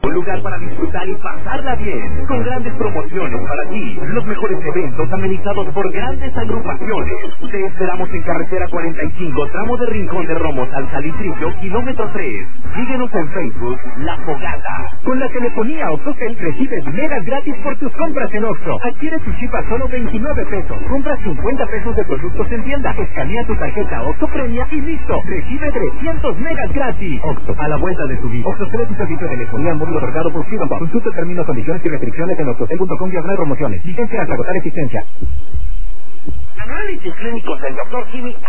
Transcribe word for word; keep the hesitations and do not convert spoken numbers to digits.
Un lugar para disfrutar y pasarla bien, con grandes promociones para ti, los mejores eventos amenizados por grandes agrupaciones. Te esperamos en carretera cuarenta y cinco, tramo de Rincón de Romos al Salitrillo, kilómetro tres. Síguenos en Facebook, La Fogata. Con la telefonía OxxoCell recibes megas gratis por tus compras en Oxxo. Adquiere tu chip a solo veintinueve pesos. Compras cincuenta pesos de productos en tienda. Escanea tu tarjeta Oxxo Premia y listo. Recibe trescientos megas gratis. Oxxo, a la vuelta de tu vida. OxxoCell es un servicio de telefonía móvil otorgado por Freedom. Consulta términos, condiciones y restricciones en oxxocell punto com diagonal promociones. Licencia hasta agotar existencia. Análisis clínicos del doctor Jimmy